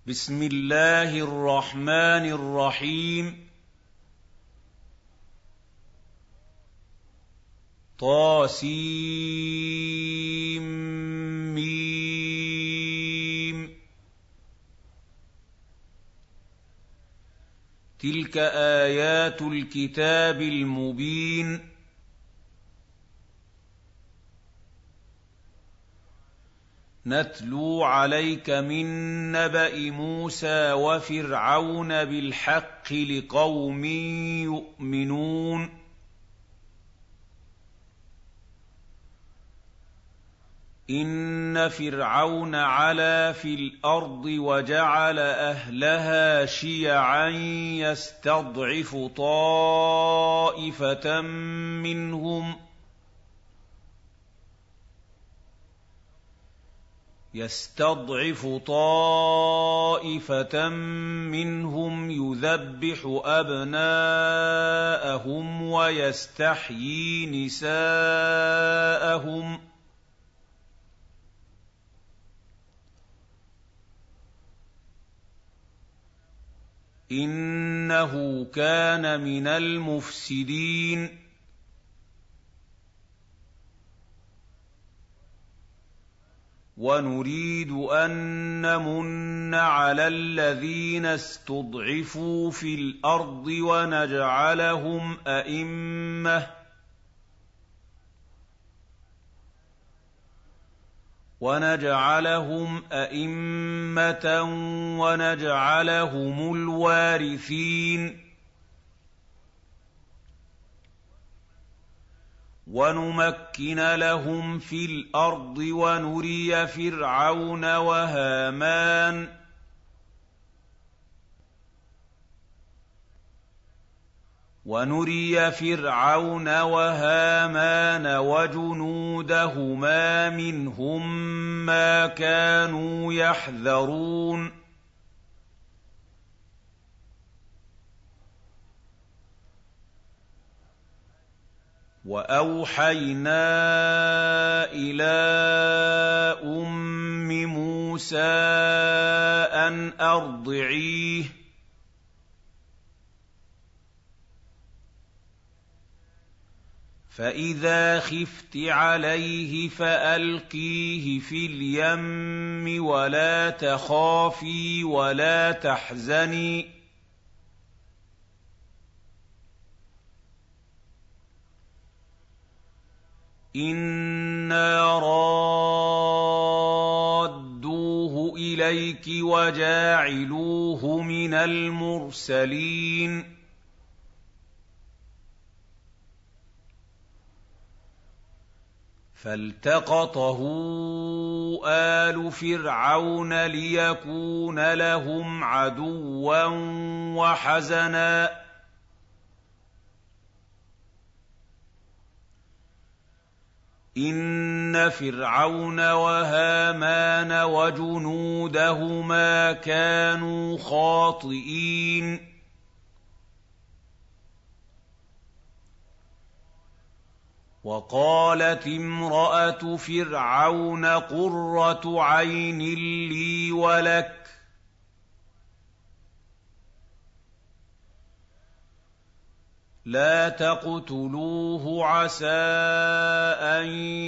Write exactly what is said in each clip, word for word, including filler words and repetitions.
بسم الله الرحمن الرحيم طاسيم تلك آيات الكتاب المبين نتلو عليك من نبأ موسى وفرعون بالحق لقوم يؤمنون إن فرعون علا في الأرض وجعل أهلها شيعا يستضعف طائفة منهم يستضعف طائفة منهم يذبح أبناءهم ويستحيي نساءهم إنه كان من المفسدين ونريد أن نمن على الذين استضعفوا في الأرض ونجعلهم أئمة ونجعلهم أئمة ونجعلهم الوارثين ونمكن لهم في الأرض ونري فرعون وهامان ونري فرعون وهامان وجنودهما منهم ما كانوا يحذرون وأوحينا إلى أم موسى أن أرضعيه فإذا خفت عليه فألقيه في اليم ولا تخافي ولا تحزني إنا رادوه إليك وجاعلوه من المرسلين فالتقطه آل فرعون ليكون لهم عدوا وحزنا إن فرعون وهامان وجنودهما كانوا خاطئين وقالت امرأة فرعون قرة عين لي ولك لا تقتلوه عسى أن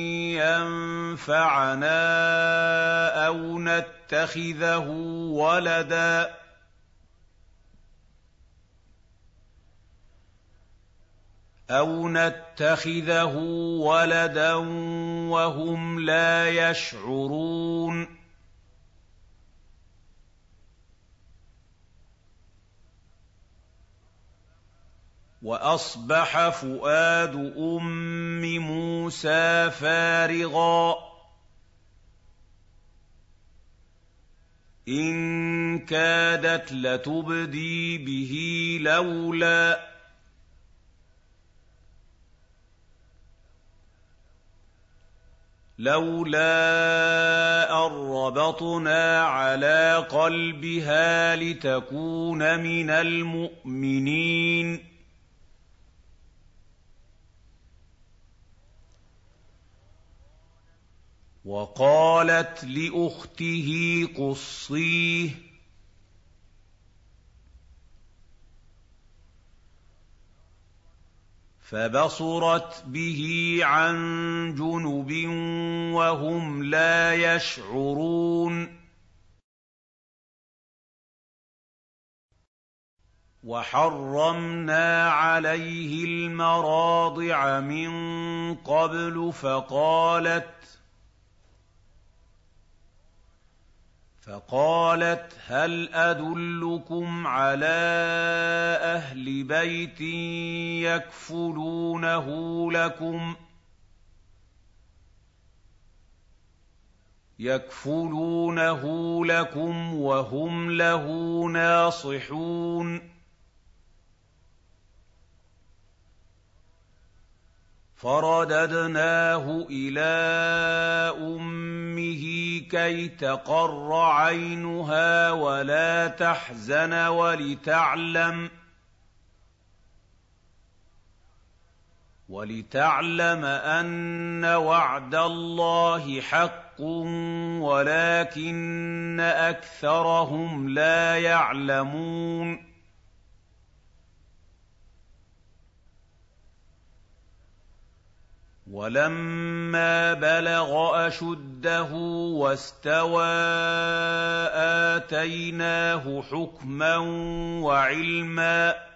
ينفعنا أو نتخذه ولدا أو نتخذه ولدا وهم لا يشعرون وأصبح فؤاد أم موسى فارغا إن كادت لتبدي به لولا لولا أن ربطنا على قلبها لتكون من المؤمنين وقالت لأخته قصيه فَبَصُرَتْ بِهِ عَن جُنُبٍ وَهُمْ لَا يَشْعُرُونَ وَحَرَّمْنَا عَلَيْهِ الْمَرَاضِعَ مِن قَبْلُ فَقَالَتْ فقالت هَلْ أَدُلُّكُمْ عَلَىٰ أَهْلِ بَيْتٍ يَكْفُلُونَهُ لَكُمْ يَكْفُلُونَهُ لَكُمْ وَهُمْ لَهُ نَاصِحُونَ فَرَدَدْنَاهُ إِلَىٰ أُمِّهِ كَيْ تَقَرَّ عَيْنُهَا وَلَا تَحْزَنَ وَلِتَعْلَمَ وَلِتَعْلَمَ أَنَّ وَعْدَ اللَّهِ حَقٌّ وَلَٰكِنَّ أَكْثَرَهُمْ لَا يَعْلَمُونَ وَلَمَّا بَلَغَ أَشُدَّهُ وَاسْتَوَىٰ آتَيْنَاهُ حُكْمًا وَعِلْمًا ۚ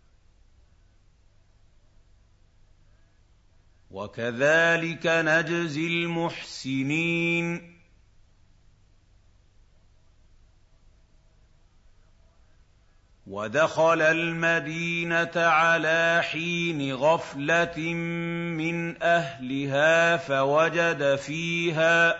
وَكَذَٰلِكَ نَجْزِي الْمُحْسِنِينَ وَدَخَلَ الْمَدِينَةَ عَلَىٰ حِينِ غَفْلَةٍ مِّنْ أَهْلِهَا فَوَجَدَ فِيهَا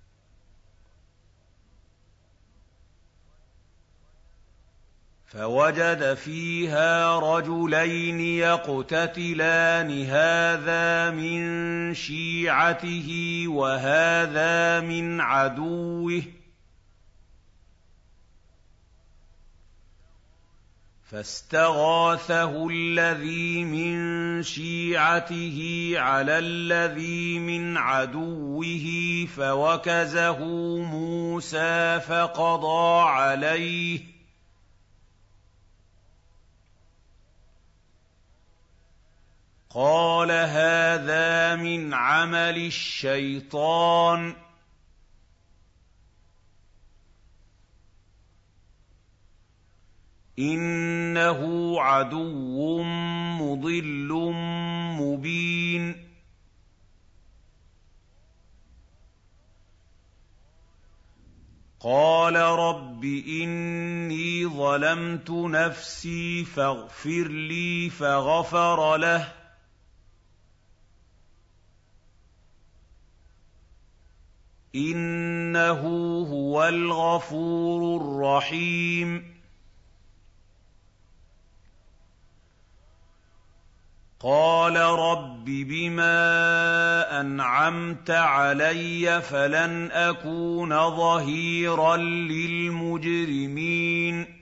فَوَجَدَ فِيهَا رَجُلَيْنِ يَقْتَتِلَانِ هَٰذَا مِن شِيعَتِهِ وَهَٰذَا مِنْ عَدُوِّهِ ۖ فَاسْتَغَاثَهُ الَّذِي مِن شِيعَتِهِ عَلَى الَّذِي مِنْ عَدُوِّهِ فَوَكَزَهُ مُوسَىٰ فَقَضَىٰ عَلَيْهِ ۖ قَالَ هَٰذَا مِنْ عَمَلِ الشَّيْطَانِ ۖ إِنَّهُ عَدُوٌّ مُّضِلٌّ مُّبِينٌ قَالَ رَبِّ إِنِّي ظَلَمْتُ نَفْسِي فَاغْفِرْ لِي فَغَفَرَ لَهُ ۚ إِنَّهُ هُوَ الْغَفُورُ الرَّحِيمُ قَالَ رَبِّ بِمَا أَنْعَمْتَ عَلَيَّ فَلَنْ أَكُونَ ظَهِيرًا لِّلْمُجْرِمِينَ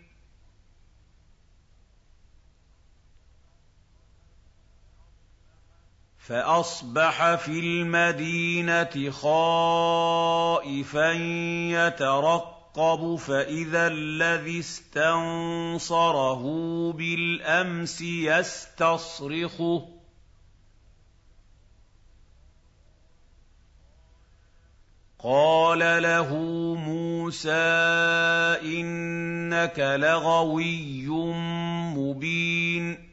فَأَصْبَحَ فِي الْمَدِينَةِ خَائِفًا يَتَرَقَّبُ فَإِذَا الَّذِي اسْتَنصَرَهُ بِالْأَمْسِ يَسْتَصْرِخُهُ قَالَ لَهُ مُوسَىٰ إِنَّكَ لَغَوِيٌّ مُّبِينٌ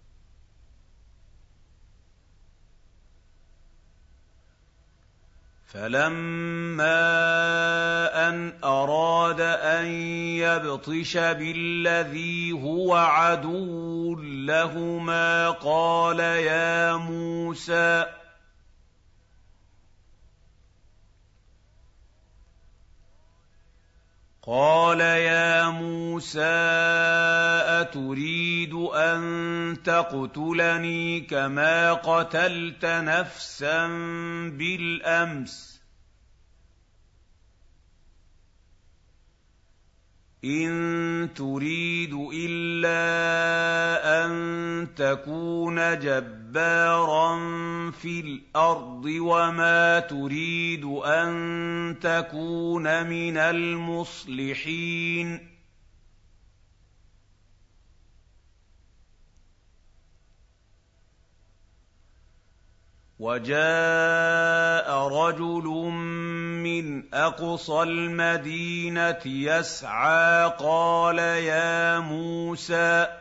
فَلَمَّا أَنْ أَرَادَ أَن يَبْطِشَ بِالَّذِي هُوَ عَدُوٌّ لَّهُمَا قَالَ يَا مُوسَىٰ قَالَ يَا مُوسَىٰ أَتُرِيدُ أَن تَقْتُلَنِي كَمَا قَتَلْتَ نَفْسًا بِالْأَمْسِ ۖ إِن تُرِيدُ إِلَّا أَن تَكُونَ جَبَّارًا فِي الْأَرْضِ وَمَا تُرِيدُ أَن تَكُونَ مِنَ الْمُصْلِحِينَ وَجَاءَ رَجُلٌ مِّنْ أَقْصَى الْمَدِينَةِ يَسْعَىٰ قَالَ يَا مُوسَىٰ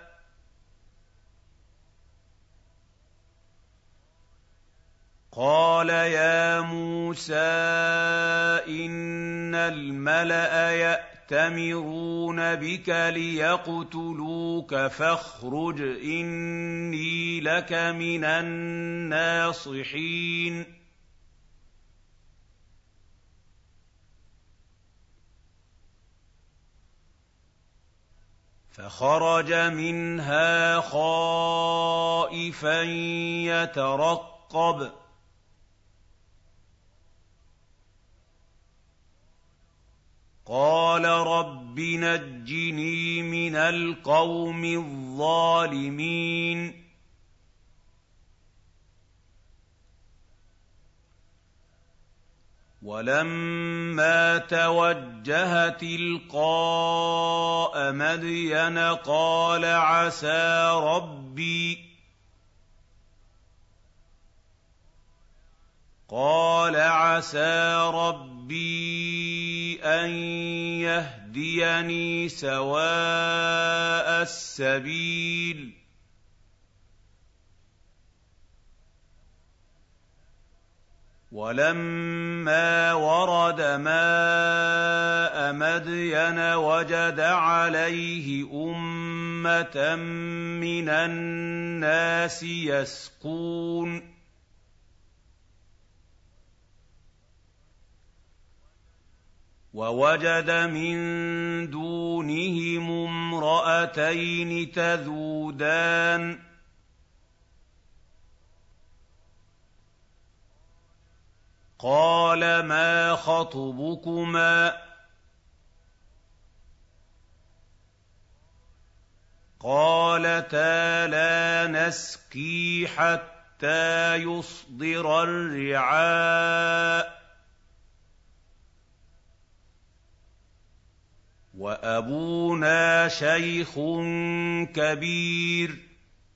قال يا موسى إن الملأ يأتمرون بك ليقتلوك فاخرج إني لك من الناصحين فخرج منها خائفا يترقب قال رب نجني من القوم الظالمين ولما توجه تلقاء مدين قال عسى ربي قال عسى ربي أن يهديني سواء السبيل ولما ورد ماء مدين وجد عليه أمة من الناس يسقون ووجد من دونهم امرأتين تذودان قال ما خطبكما قالتا لا نسقي حتى يصدر الرعاء وأبونا شيخ كبير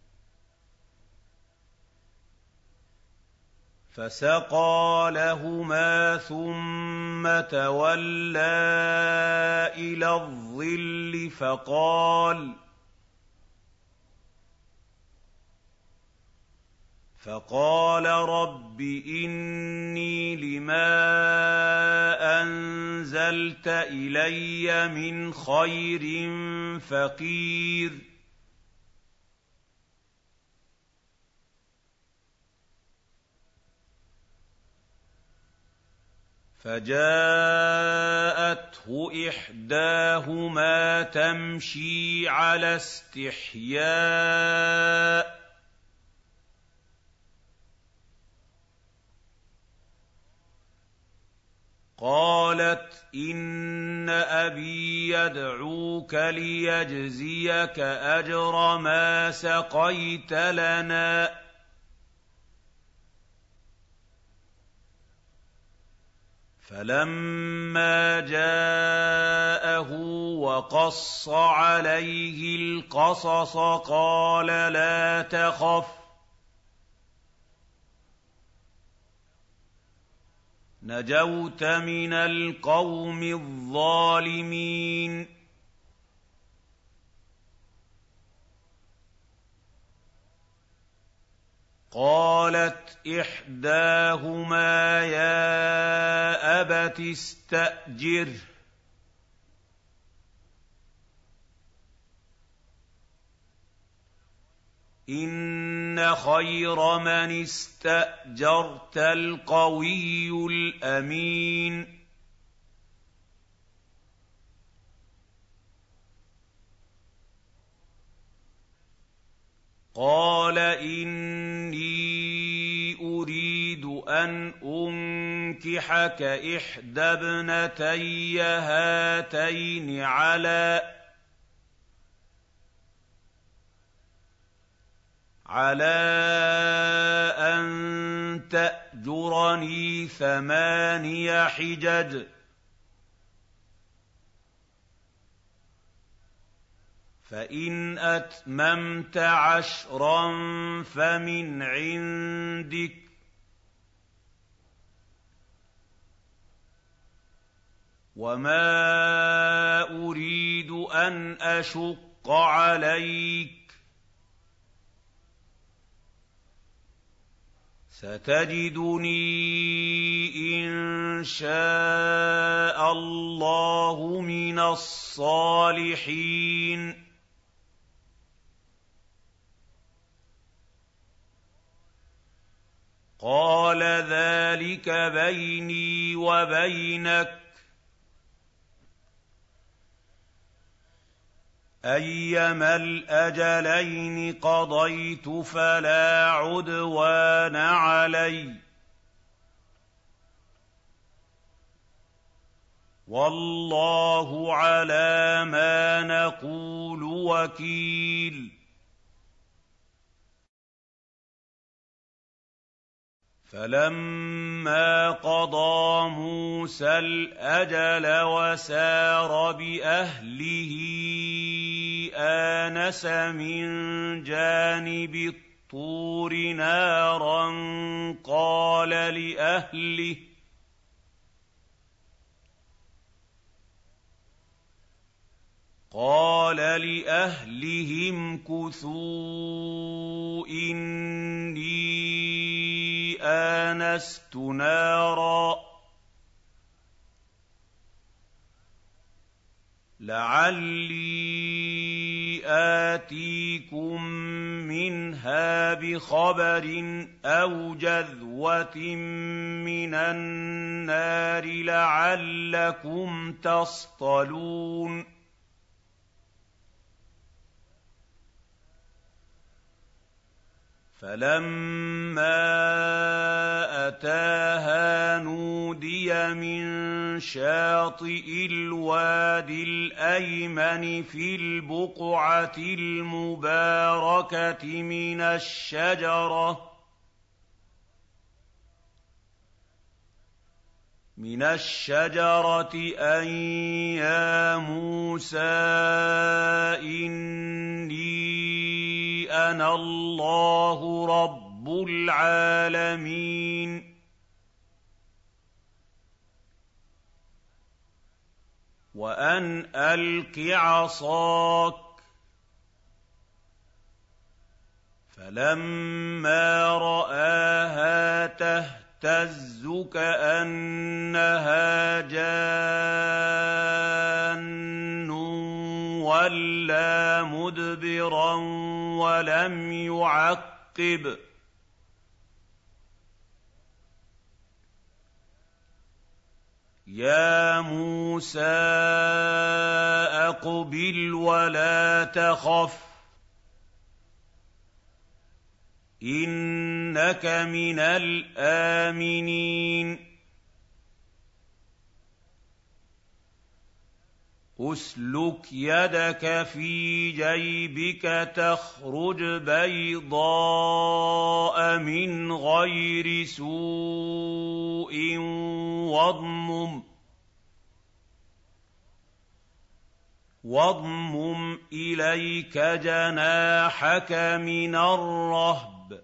فسقى لهما ثم تولى إلى الظل فقال فقال رب إني لما أنزلت إلي من خير فقير فجاءته إحداهما تمشي على استحياء قالت إن أبي يدعوك ليجزيك أجر ما سقيت لنا فلما جاءه وقص عليه القصص قال لا تخف نجوت من القوم الظالمين قالت إحداهما يا أبت استأجره إن خير من استأجرت القوي الأمين قال إني أريد أن أنكحك إحدى ابنتي هاتين على على أن تأجرني ثماني حجج فإن أتممت عشرا فمن عندك وَمَا أُرِيدُ أَنْ أَشُقَّ عَلَيْكَ ۚ سَتَجِدُنِي إِن شَاءَ اللَّهُ مِنَ الصَّالِحِينَ. قَالَ ذَٰلِكَ بَيْنِي وَبَيْنَكَ ۖ أَيَّمَا الْأَجَلَيْنِ قَضَيْتُ فَلَا عُدْوَانَ عَلَيَّ ۖ وَاللَّهُ عَلَىٰ مَا نَقُولُ وَكِيلٌ. فَلَمَّا قَضَىٰ مُوسَى الْأَجَلَ وَسَارَ بِأَهْلِهِ آنَسَ مِن جَانِبِ الطُّورِ نَارًا قَالَ لِأَهْلِهِ قال لأهلهم امكثوا إني آنست نارا لعلي آتيكم منها بخبر أو جذوة من النار لعلكم تصطلون. فَلَمَّا أَتَاهَا نُودِيَ مِن شَاطِئِ الْوَادِ الْأَيْمَنِ فِي الْبُقْعَةِ الْمُبَارَكَةِ مِنَ الشَّجَرَةِ مِنَ الشَّجَرَةِ أَن يَا مُوسَىٰ إِنِّي أَنَا اللَّهُ رَبُّ الْعَالَمِينَ. وَأَنْ أَلْقِ عَصَاكَ ۖ فَلَمَّا رَآهَا تَهْتَزُّ كَأَنَّهَا جَانٌّ وَلَّىٰ مُدْبِرًا وَلَمْ يُعَقِّبْ ۚ يَا مُوسَىٰ أَقْبِلْ وَلَا تَخَفْ إِنَّكَ مِنَ الْآمِنِينَ. أُسْلُكْ يَدَكَ فِي جَيْبِكَ تَخْرُجْ بَيْضَاءَ مِنْ غَيْرِ سُوءٍ وَاضْمُمْ وَاضْمُمْ إِلَيْكَ جَنَاحَكَ مِنَ الرَّهْبِ ۖ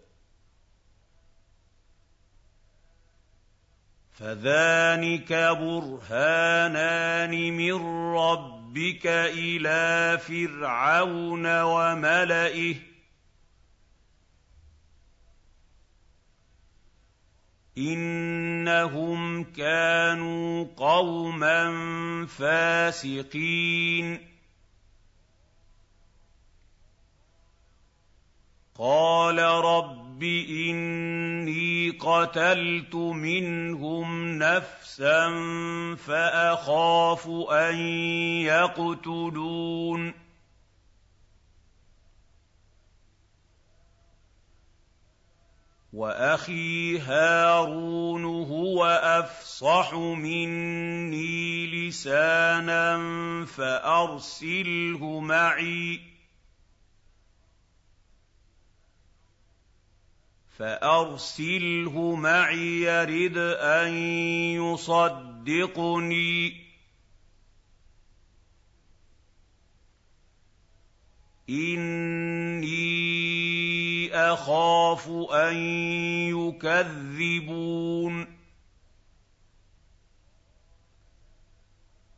فَذَانِكَ بُرْهَانَانِ مِن رَّبِّكَ إِلَىٰ فِرْعَوْنَ وَمَلَئِهِ إِنَّهُمْ كَانُوا قَوْمًا فَاسِقِينَ. قَالَ رَبِّ إِنِّي قَتَلْتُ مِنْهُمْ نَفْسًا فَأَخَافُ أَن يَقْتُلُونِ. وَأَخِي هَارُونُ هُوَ أَفْصَحُ مِنِّي لِسَانًا فَأَرْسِلْهُ مَعِي فَأَرْسِلْهُ مَعِيَ يَرِدْ أَن يُصَدِّقُنِي إِنِّي أَخَافُ أَن يُكَذِّبُونِ.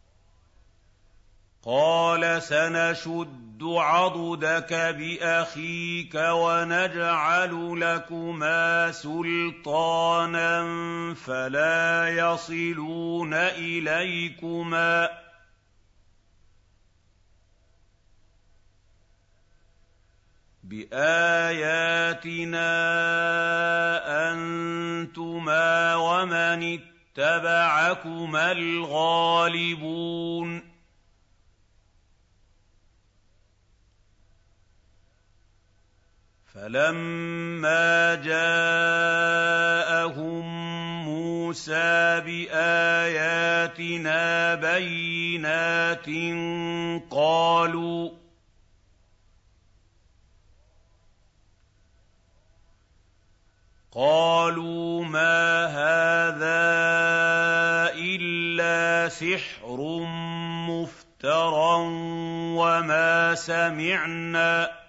قَالَ سَنَشُدُّ عَضُدَكَ بِأَخِيكَ وَنَجْعَلُ لَكُمَا سُلْطَانًا فَلَا يَصِلُونَ إِلَيْكُمَا بِآيَاتِنَا أَنتُمَا وَمَنِ اتَّبَعَكُمَا الْغَالِبُونَ فَلَمَّا جَاءَهُم مُّوسَىٰ بِآيَاتِنَا بَيِّنَاتٍ قَالُوا قَالُوا مَا هَٰذَا إِلَّا سِحْرٌ مُّفْتَرًى وَمَا سَمِعْنَا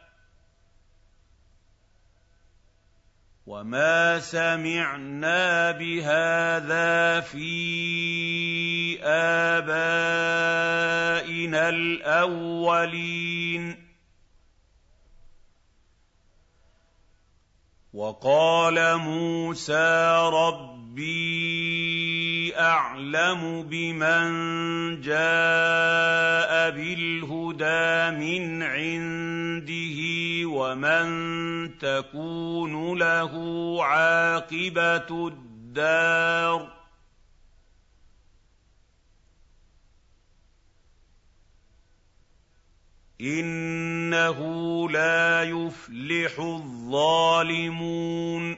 وَمَا سَمِعْنَا بِهَٰذَا فِي آبَائِنَا الْأَوَّلِينَ وَقَالَ مُوسَىٰ رَبِّي أَعْلَمُ بِمَن جَاءَ بِالْهُدَىٰ مِنْ عِندِهِ وَمَن تَكُونُ لَهُ عَاقِبَةُ الدَّارِ ۖ إِنَّهُ لَا يُفْلِحُ الظَّالِمُونَ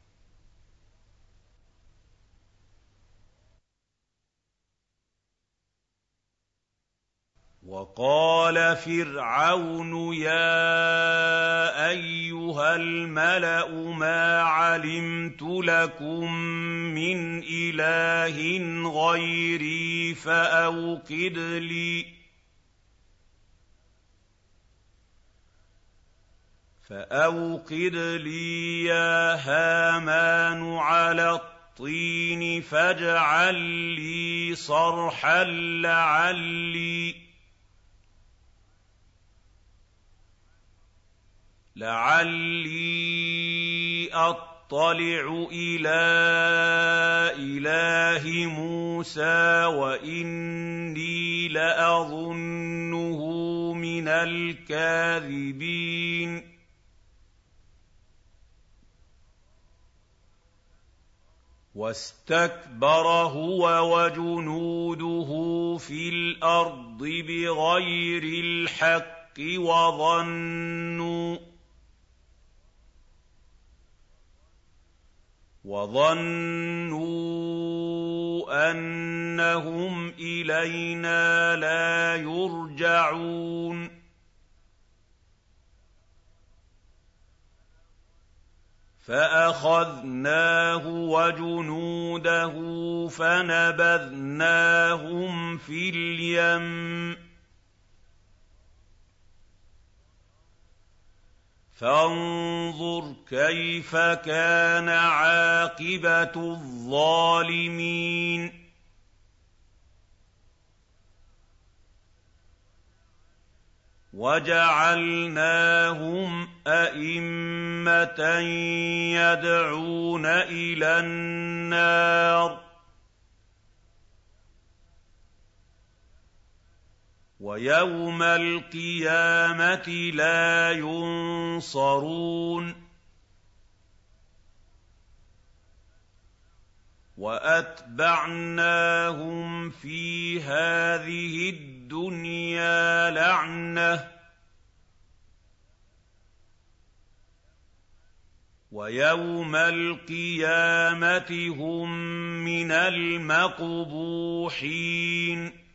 وَقَالَ فِرْعَوْنُ يَا أَيُّهَا الْمَلَأُ مَا عَلِمْتُ لَكُم مِّنْ إِلَٰهٍ غَيْرِي فَأَوْقِدْ لِي فَأَوْقِدْ لِي يَا هَامَانُ عَلَى الطِّينِ فَاجْعَل لِّي صَرْحًا لَّعَلِّي لَعَلِّي أَطَّلِعُ إِلَىٰ إِلَٰهِ مُوسَىٰ وَإِنِّي لَأَظُنُّهُ مِنَ الْكَاذِبِينَ وَاسْتَكْبَرَ هُوَ وَجُنُودُهُ فِي الْأَرْضِ بِغَيْرِ الْحَقِّ وَظَنُّوا وَظَنُّوا أَنَّهُمْ إِلَيْنَا لَا يُرْجَعُونَ فَأَخَذْنَاهُ وَجُنُودَهُ فَنَبَذْنَاهُمْ فِي الْيَمِّ فَانظُرْ كَيْفَ كَانَ عَاقِبَةُ الظَّالِمِينَ وَجَعَلْنَاهُمْ أَئِمَّةً يَدْعُونَ إِلَى النَّارِ وَيَوْمَ الْقِيَامَةِ لَا يُنصَرُونَ وَأَتْبَعْنَاهُمْ فِي هَٰذِهِ الدُّنْيَا لَعْنَةً وَيَوْمَ الْقِيَامَةِ هُم مِّنَ الْمَقْبُوحِينَ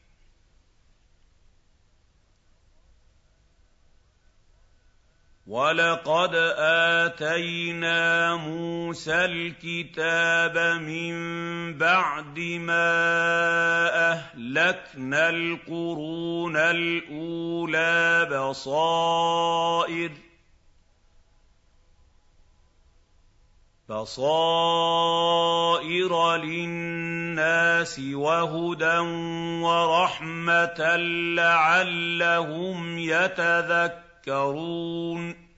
وَلَقَدْ آتَيْنَا مُوسَى الْكِتَابَ مِن بَعْدِ مَا أَهْلَكْنَا الْقُرُونَ الْأُولَىٰ بَصَائِرَ بَصَائِرَ لِلنَّاسِ وَهُدًى وَرَحْمَةً لَّعَلَّهُمْ يَتَذَكَّرُونَ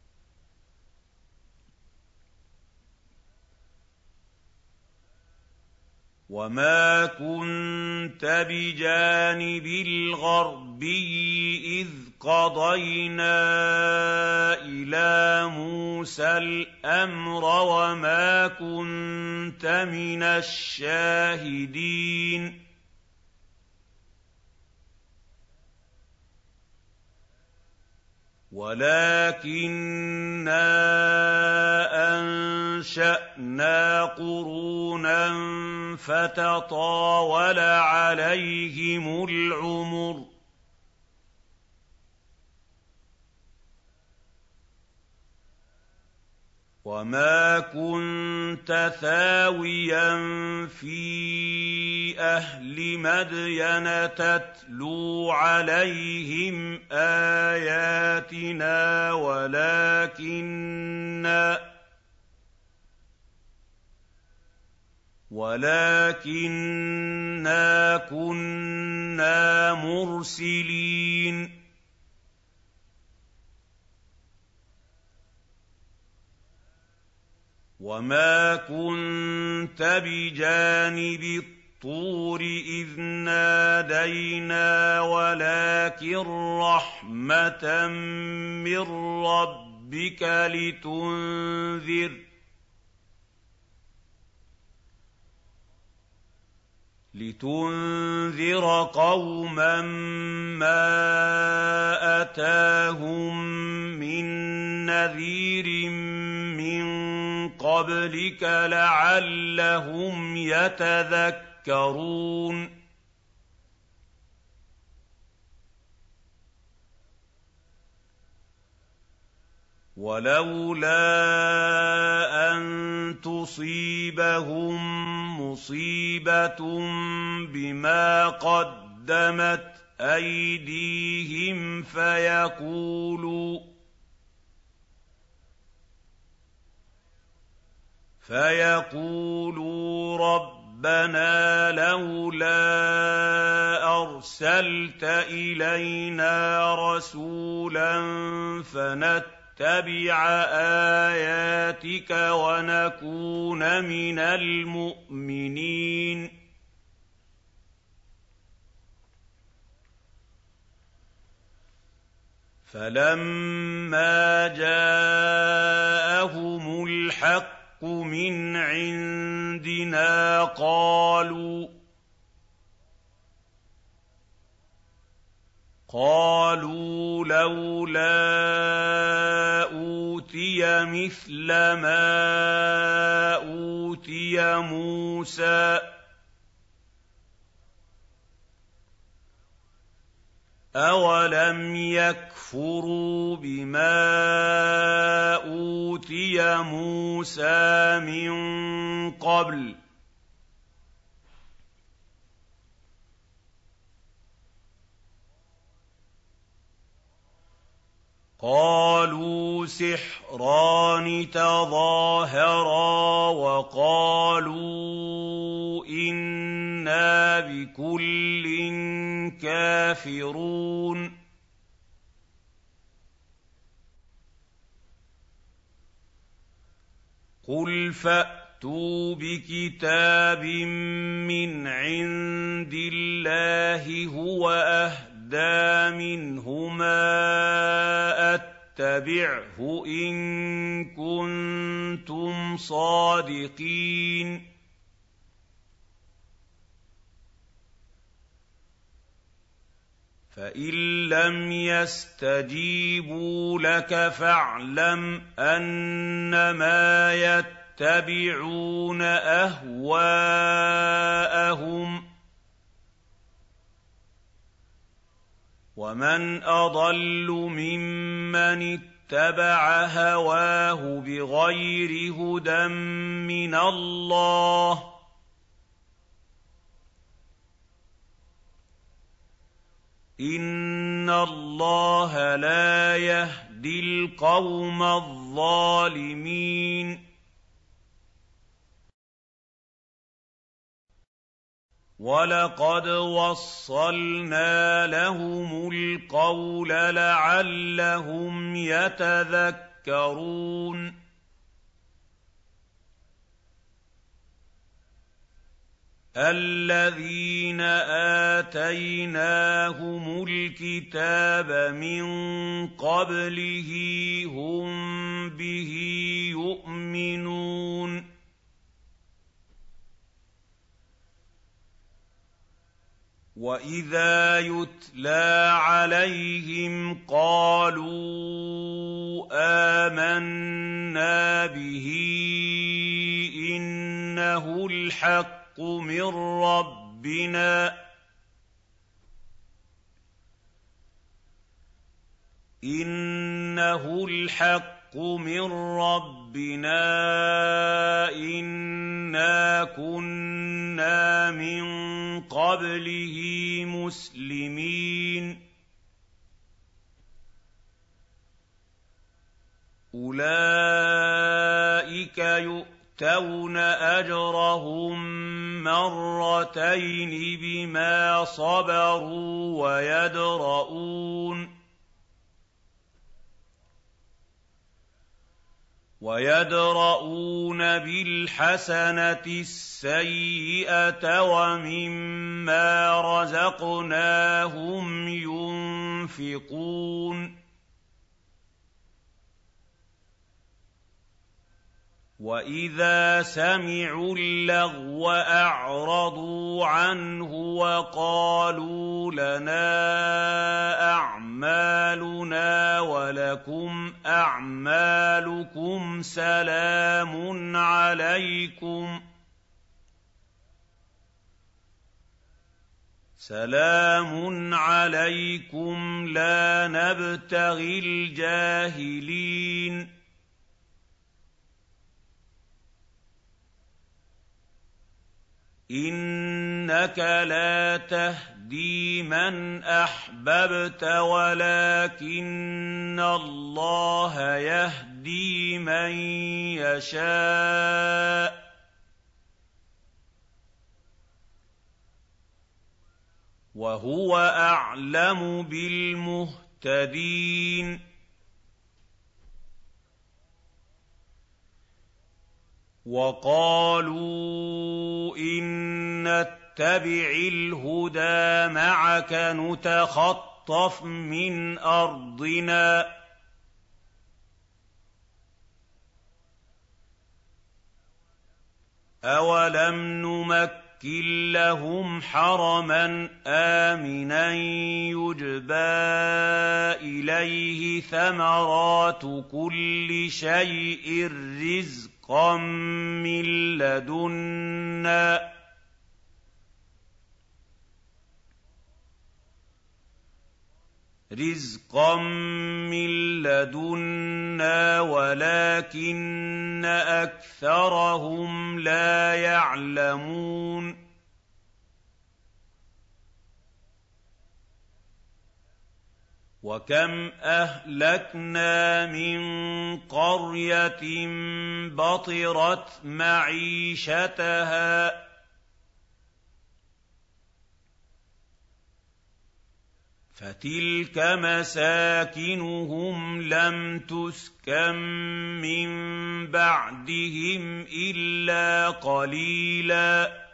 وَمَا كُنتَ بِجَانِبِ الْغَرْبِيِّ إِذْ قَضَيْنَا إِلَىٰ مُوسَى الْأَمْرَ وَمَا كُنتَ مِنَ الشَّاهِدِينَ وَلَٰكِنَّا أَنشَأْنَا قُرُونًا فَتَطَاوَلَ عَلَيْهِمُ الْعُمُرُ ۚ وَمَا كُنتَ ثَاوِيًا فِي أَهْلِ مَدْيَنَ تَتْلُو عَلَيْهِمْ آيَاتِنَا وَلَٰكِنَّا وَلَٰكِنَّا كُنَّا مُرْسِلِينَ وَمَا كُنتَ بِجَانِبِ الطُّورِ إِذْ نَادَيْنَا وَلَٰكِن رَّحْمَةً مِّن رَّبِّكَ لِتُنذِرَ لِتُنذِرَ قَوْمًا مَّا أَتَاهُم مِّن نَّذِيرٍ مِّن قَبْلِكَ لَعَلَّهُمْ يَتَذَكَّرُونَ وَلَوْلَا أَن تُصِيبَهُم مُّصِيبَةٌ بِمَا قَدَّمَتْ أَيْدِيهِمْ فَيَقُولُوا فَيَقُولُوا رَبَّنَا لَوْلَا أَرْسَلْتَ إِلَيْنَا رَسُولًا فَنَتَّبِعَ آيَاتِكَ وَنَكُونَ مِنَ الْمُؤْمِنِينَ فَلَمَّا جَاءَهُمُ الْحَقُّ مِنْ عِندِنَا قَالُوا قَالُوا لَوْلَا أُوتِيَ مِثْلَ مَا أُوتِيَ مُوسَىٰ ۚ أَوَلَمْ يَكْفُرُوا بِمَا أُوتِيَ مُوسَىٰ مِن قَبْلُ ۖ قَالُوا سِحْرَانِ تَظَاهَرَا وَقَالُوا إِنَّا بِكُلٍّ كَافِرُونَ قُلْ فَأْتُوا بِكِتَابٍ مِّنْ عِندِ اللَّهِ هُوَ أَهْدَىٰ مِنْهُمَا أَتَّبِعْهُ إِن كُنتُمْ صَادِقِينَ فَإِن لَّمْ يَسْتَجِيبُوا لَكَ فَاعْلَمْ أَنَّمَا يَتَّبِعُونَ أَهْوَاءَهُمْ ۚ وَمَنْ أَضَلُّ مِمَّنِ اتَّبَعَ هَوَاهُ بِغَيْرِ هُدًى مِّنَ اللَّهِ ۚ إِنَّ اللَّهَ لَا يَهْدِي الْقَوْمَ الظَّالِمِينَ وَلَقَدْ وَصَّلْنَا لَهُمُ الْقَوْلَ لَعَلَّهُمْ يَتَذَكَّرُونَ الَّذِينَ آتَيْنَاهُمُ الْكِتَابَ مِن قَبْلِهِ هُم بِهِ يُؤْمِنُونَ وَإِذَا يُتْلَىٰ عَلَيْهِمْ قَالُوا آمَنَّا بِهِ إِنَّهُ الْحَقُّ مِن رَّبِّنَا إِنَّهُ الْحَقُّ مِن رَّبِّنَا إِنَّا كُنَّا مِن قَبْلِهِ مُسْلِمِينَ أُولَٰئِكَ يُؤْتَوْنَ أَجْرَهُم مَّرَّتَيْنِ بِمَا صَبَرُوا وَيَدْرَءُونَ وَيَدْرَءُونَ بِالْحَسَنَةِ السَّيِّئَةَ وَمِمَّا رَزَقْنَاهُمْ يُنفِقُونَ وَإِذَا سَمِعُوا اللَّغْوَ أَعْرَضُوا عَنْهُ وَقَالُوا لَنَا أَعْمَالُنَا وَلَكُمْ أَعْمَالُكُمْ سَلَامٌ عَلَيْكُمْ سَلَامٌ عَلَيْكُمْ لَا نَبْتَغِي الْجَاهِلِينَ إِنَّكَ لَا تَهْدِي مَنْ أَحْبَبْتَ وَلَٰكِنَّ اللَّهَ يَهْدِي مَن يَشَاءُ ۚ وَهُوَ أَعْلَمُ بِالْمُهْتَدِينَ وَقَالُوا إِن نَّتَّبِعِ الْهُدَىٰ مَعَكَ نُتَخَطَّفْ مِنْ أَرْضِنَا ۚ أَوَلَمْ نُمَكِّن لَّهُمْ حَرَمًا آمِنًا يُجْبَىٰ إِلَيْهِ ثَمَرَاتُ كُلِّ شَيْءٍ رِّزْقًا مِّن لَّدُنَّا رِزْقًا مِّن لَّدُنَّا وَلَٰكِنَّ أَكْثَرَهُمْ لَا يَعْلَمُونَ وَكَمْ أَهْلَكْنَا مِن قَرْيَةٍ بَطِرَتْ مَعِيشَتَهَا فَتِلْكَ مَسَاكِنُهُمْ لَمْ تُسْكَن مِّن بَعْدِهِمْ إِلَّا قَلِيلًا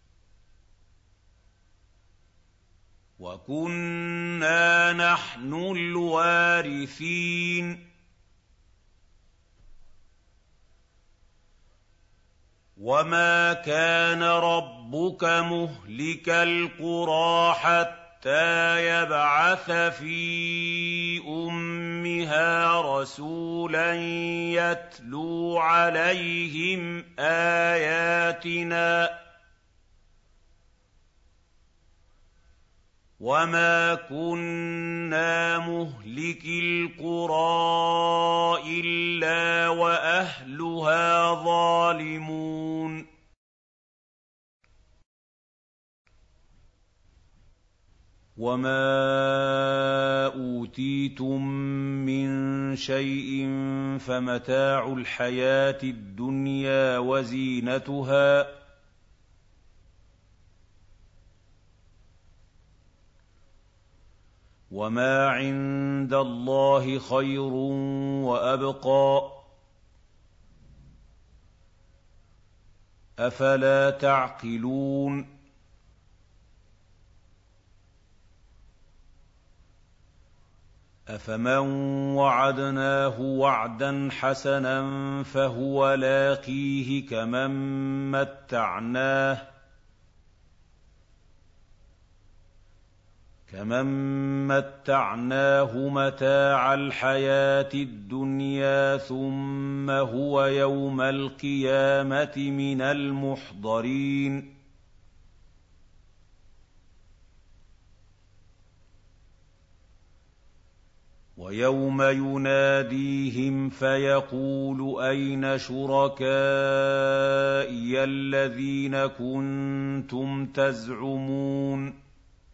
وَكُنَّا نَحْنُ الْوَارِثِينَ وَمَا كَانَ رَبُّكَ مُهْلِكَ الْقُرَىٰ حَتَّىٰ يَبْعَثَ فِي أُمِّهَا رَسُولًا يَتْلُو عَلَيْهِمْ آيَاتِنَا ۚ وَمَا كُنَّا مُهْلِكِي الْقُرَىٰ إِلَّا وَأَهْلُهَا ظَالِمُونَ وَمَا أُوتِيتُم مِّن شَيْءٍ فَمَتَاعُ الْحَيَاةِ الدُّنْيَا وَزِينَتُهَا ۚ وَمَا عِندَ اللَّهِ خَيْرٌ وَأَبْقَىٰ ۚ أَفَلَا تَعْقِلُونَ أَفَمَن وَعَدْنَاهُ وَعْدًا حَسَنًا فَهُوَ لَاقِيهِ كَمَن مَّتَّعْنَاهُ كَمَن مَّتَّعْنَاهُ مَتَاعَ الْحَيَاةِ الدُّنْيَا ثُمَّ هُوَ يَوْمَ الْقِيَامَةِ مِنَ الْمُحْضَرِينَ وَيَوْمَ يُنَادِيهِمْ فَيَقُولُ أَيْنَ شُرَكَائِيَ الَّذِينَ كُنتُمْ تَزْعُمُونَ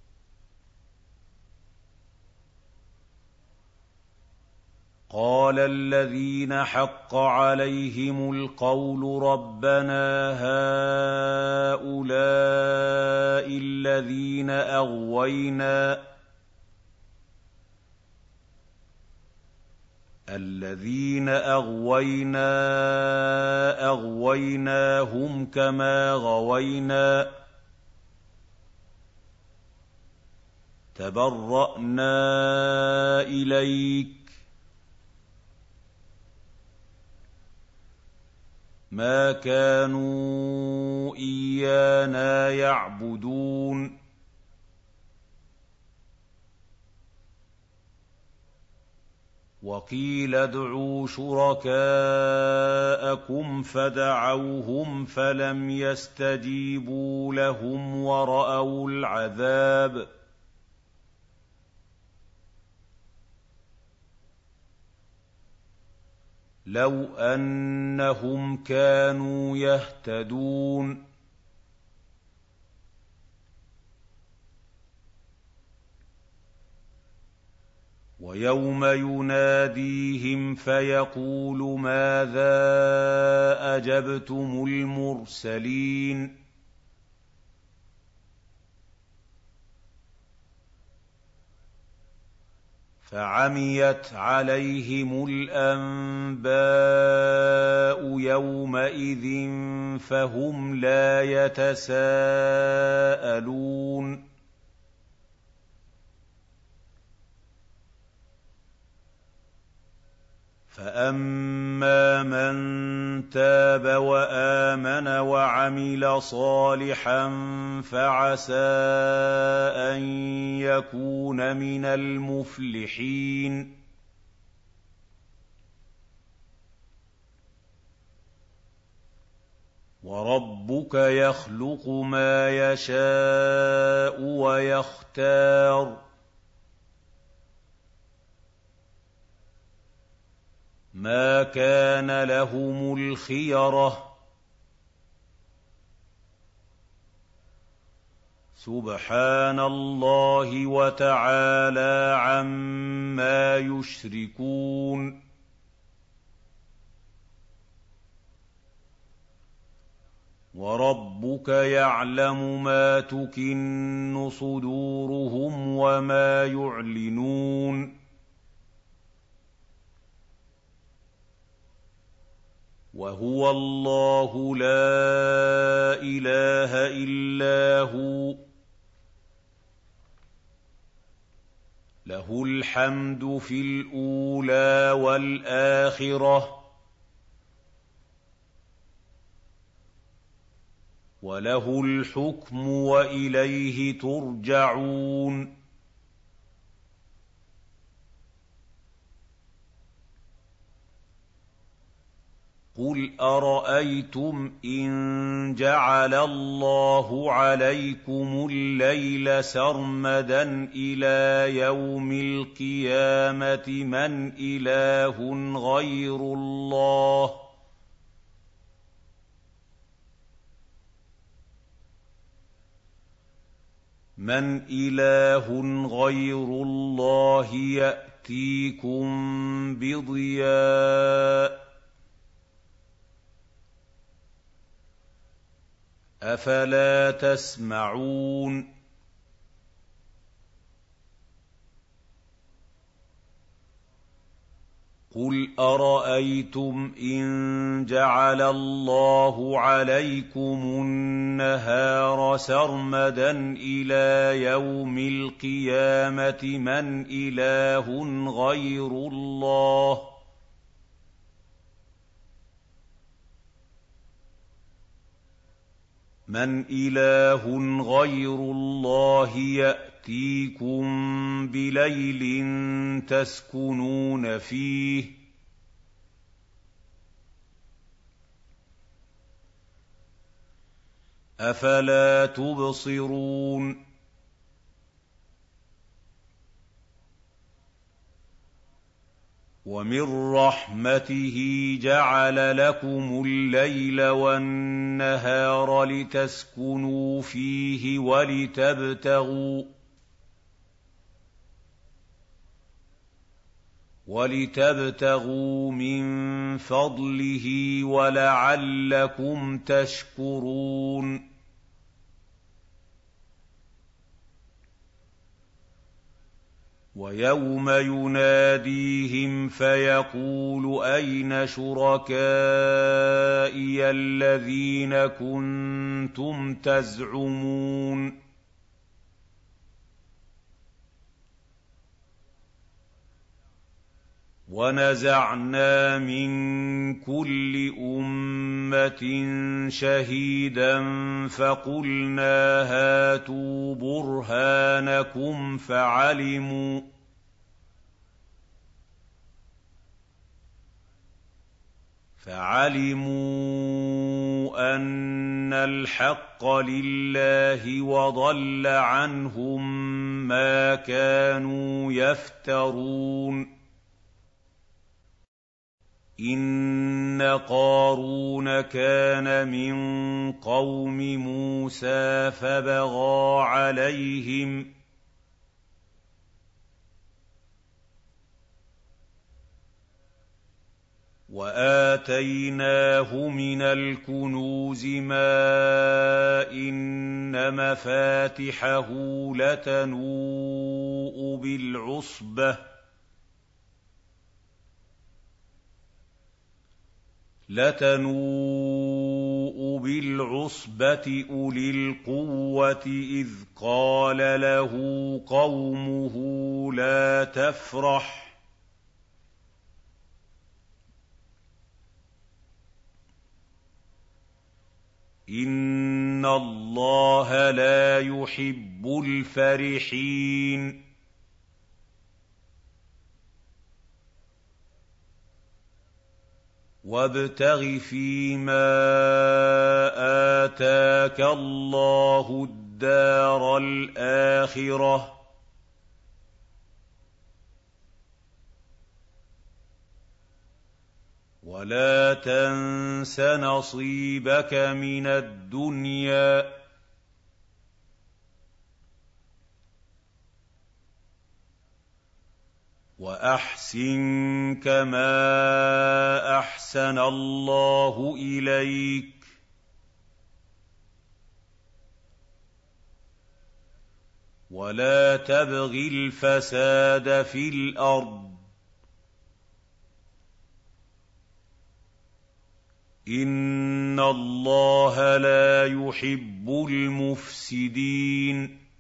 قَالَ الَّذِينَ حَقَّ عَلَيْهِمُ الْقَوْلُ رَبَّنَا هَٰؤُلَاءِ الَّذِينَ أَغْوَيْنَا الَّذِينَ أَغْوَيْنَا أَغْوَيْنَاهُمْ كَمَا غَوَيْنَا تَبَرَّأْنَا إِلَيْكَ مَا كَانُوا إِيَّانَا يَعْبُدُونَ وَقِيلَ ادْعُوا شُرَكَاءَكُمْ فَدَعَوْهُمْ فَلَمْ يَسْتَجِيبُوا لَهُمْ وَرَأَوُا الْعَذَابَ ۚ لَوْ أَنَّهُمْ كَانُوا يَهْتَدُونَ وَيَوْمَ يُنَادِيهِمْ فَيَقُولُ مَاذَا أَجَبْتُمُ الْمُرْسَلِينَ فَعَمِيَتْ عَلَيْهِمُ الْأَنبَاءُ يَوْمَئِذٍ فَهُمْ لَا يَتَسَاءَلُونَ فَأَمَّا مَن تَابَ وَآمَنَ وَعَمِلَ صَالِحًا فَعَسَىٰ أَن يَكُونَ مِنَ الْمُفْلِحِينَ وَرَبُّكَ يَخْلُقُ مَا يَشَاءُ وَيَخْتَارُ مَا كَانَ لَهُمُ الْخِيَرَةُ ۚ سُبْحَانَ اللَّهِ وَتَعَالَىٰ عَمَّا يُشْرِكُونَ وَرَبُّكَ يَعْلَمُ مَا تُكِنُّ صُدُورُهُمْ وَمَا يُعْلِنُونَ وَهُوَ اللَّهُ لَا إِلَٰهَ إِلَّا هُوَ ۖ لَهُ الْحَمْدُ فِي الْأُولَىٰ وَالْآخِرَةِ ۖ وَلَهُ الْحُكْمُ وَإِلَيْهِ تُرْجَعُونَ قُلْ أَرَأَيْتُمْ إِن جَعَلَ اللَّهُ عَلَيْكُمُ اللَّيْلَ سَرْمَدًا إِلَىٰ يَوْمِ الْقِيَامَةِ مَنْ إِلَٰهٌ غَيْرُ اللَّهِ مَنْ إِلَٰهٌ غَيْرُ اللَّهِ يَأْتِيكُم بِضِيَاءٍ ۖ أَفَلَا تَسْمَعُونَ قُلْ أَرَأَيْتُمْ إِن جَعَلَ اللَّهُ عَلَيْكُمُ النَّهَارَ سَرْمَدًا إِلَىٰ يَوْمِ الْقِيَامَةِ مَنْ إِلَٰهٌ غَيْرُ اللَّهِ مَنْ إِلَٰهٌ غَيْرُ اللَّهِ يَأْتِيكُم بِلَيْلٍ تَسْكُنُونَ فِيهِ ۖ أَفَلَا تُبْصِرُونَ وَمِن رَّحْمَتِهِ جَعَلَ لَكُمُ اللَّيْلَ وَالنَّهَارَ لِتَسْكُنُوا فِيهِ وَلِتَبْتَغُوا وَلِتَبْتَغُوا مِن فَضْلِهِ وَلَعَلَّكُمْ تَشْكُرُونَ وَيَوْمَ يُنَادِيهِمْ فَيَقُولُ أَيْنَ شُرَكَائِيَ الَّذِينَ كُنتُمْ تَزْعُمُونَ وَنَزَعْنَا مِن كُلِّ أُمَّةٍ شَهِيدًا فَقُلْنَا هَاتُوا بُرْهَانَكُمْ فَعَلِمُوا فَعَلِمُوا أَنَّ الْحَقَّ لِلَّهِ وَضَلَّ عَنْهُم مَّا كَانُوا يَفْتَرُونَ إِنَّ قَارُونَ كَانَ مِن قَوْمِ مُوسَىٰ فَبَغَىٰ عَلَيْهِمْ ۖ وَآتَيْنَاهُ مِنَ الْكُنُوزِ مَا إِنَّ مَفَاتِحَهُ لَتَنُوءُ بِالْعُصْبَةِ لَتَنُوءُ بِالْعُصْبَةِ أُولِي الْقُوَّةِ إِذْ قَالَ لَهُ قَوْمُهُ لَا تَفْرَحْ إِنَّ اللَّهَ لَا يُحِبُّ الْفَرِحِينَ وَابْتَغِ فِيمَا آتَاكَ اللَّهُ الدَّارَ الْآخِرَةَ ۖ وَلَا تَنسَ نَصِيبَكَ مِنَ الدُّنْيَا ۖ وَأَحْسِن كَمَا أَحْسَنَ اللَّهُ إِلَيْكَ ۖ وَلَا تَبْغِ الْفَسَادَ فِي الْأَرْضِ ۖ إِنَّ اللَّهَ لَا يُحِبُّ الْمُفْسِدِينَ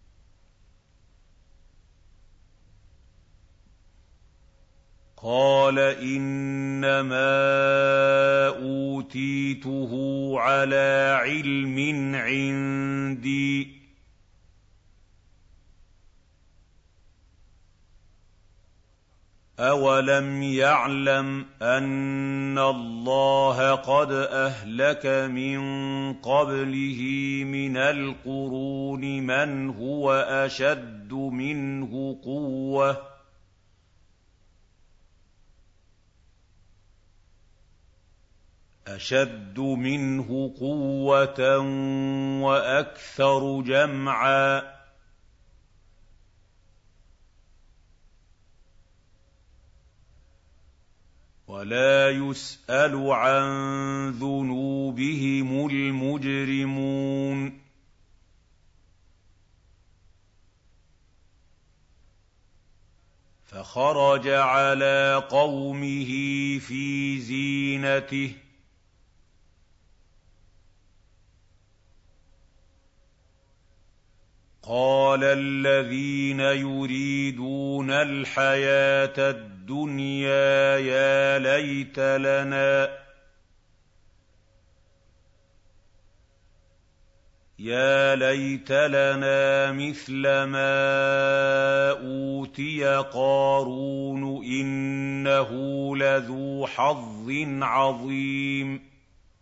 قَالَ إِنَّمَا أُوتِيتُهُ عَلَىٰ عِلْمٍ عِندِي ۚ أَوَلَمْ يَعْلَمْ أَنَّ اللَّهَ قَدْ أَهْلَكَ مِن قَبْلِهِ مِنَ الْقُرُونِ مَنْ هُوَ أَشَدُّ مِنْهُ قُوَّةً أَشَدُّ مِنْهُ قُوَّةً وَأَكْثَرُ جَمْعًا وَلَا يُسْأَلُ عَن ذُنُوبِهِمُ الْمُجْرِمُونَ فخرج على قومه في زينته قال الذين يريدون الحياة الدنيا يا ليت لنا يا ليت لنا مثل ما أوتي قارون إنه لذو حظ عظيم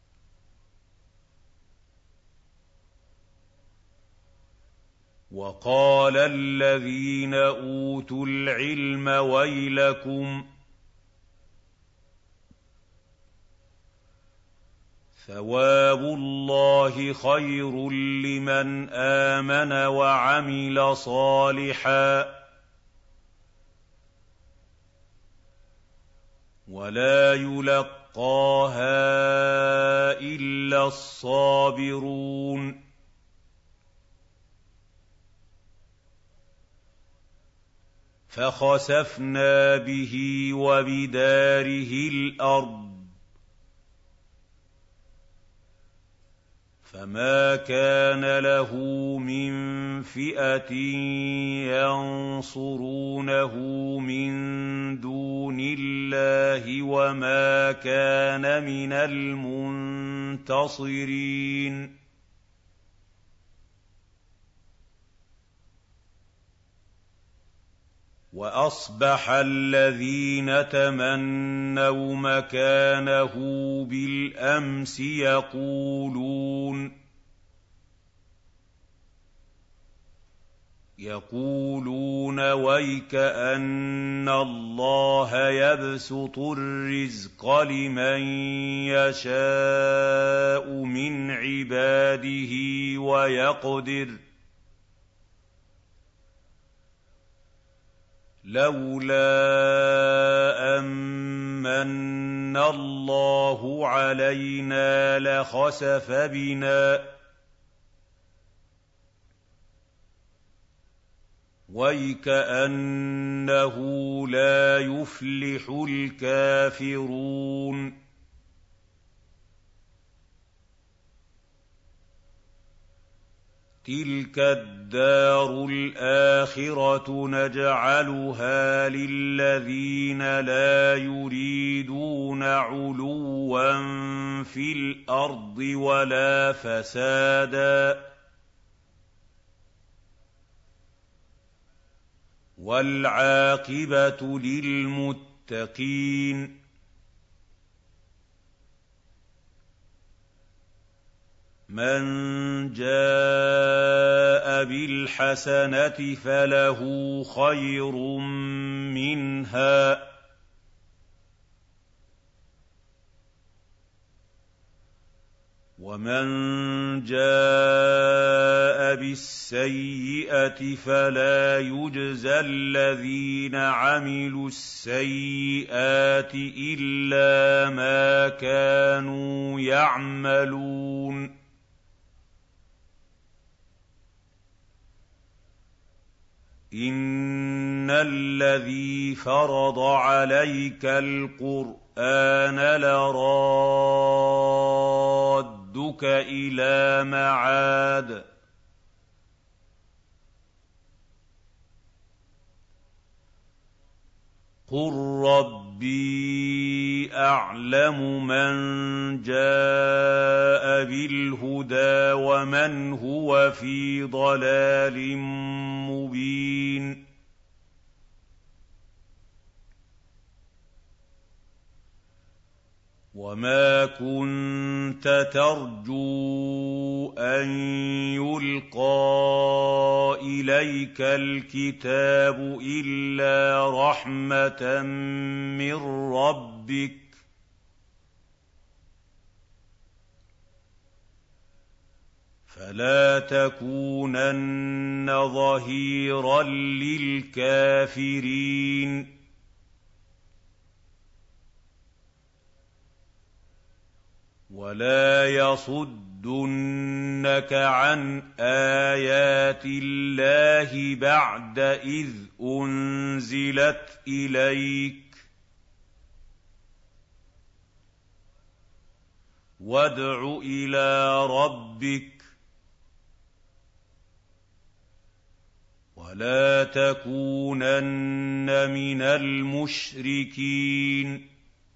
وقال الذين أوتوا العلم ويلكم ثواب الله خير لمن آمن وعمل صالحا ولا يلقاها إلا الصابرون فخسفنا به وبداره الأرض فما كان له من فئة ينصرونه من دون الله وما كان من المنتصرين وأصبح الذين تمنوا مكانه بالأمس يقولون يقولون ويكأن الله يبسط الرزق لمن يشاء من عباده ويقدر لولا أمن الله علينا لخسف بنا ويكأنه لا يفلح الكافرون تلك الدار الآخرة نجعلها للذين لا يريدون علوا في الأرض ولا فسادا والعاقبة للمتقين من جاء بالحسنة فله خير منها ومن جاء بالسيئة فلا يجزى الذين عملوا السيئات إلا ما كانوا يعملون إن الذي فرض عليك القرآن لرادك إلى معاد قل ربي أعلم من جاء بالهدى ومن هو في ضلال مبين وما كنت ترجو أن يلقى إليك الكتاب إلا رحمة من ربك فلا تكونن ظهيرا للكافرين وَلَا يَصُدُّنَّكَ عَنْ آيَاتِ اللَّهِ بَعْدَ إِذْ أُنزِلَتْ إِلَيْكَ ۖ وَادْعُ إِلَىٰ رَبِّكَ وَلَا تَكُونَنَّ مِنَ الْمُشْرِكِينَ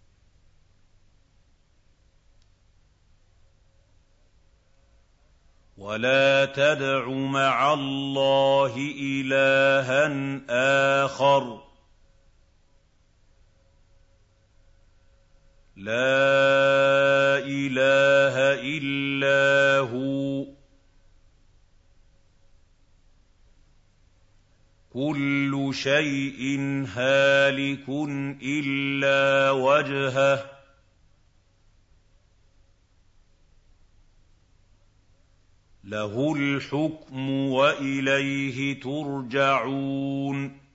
وَلَا تَدْعُ مَعَ اللَّهِ إِلَٰهًا آخَرَ ۖ لَا إِلَٰهَ إِلَّا هُوَ ۚ كُلُّ شَيْءٍ هَالِكٌ إِلَّا وَجْهَهُ ۚ لَهُ الْحُكْمُ وَإِلَيْهِ تُرْجَعُونَ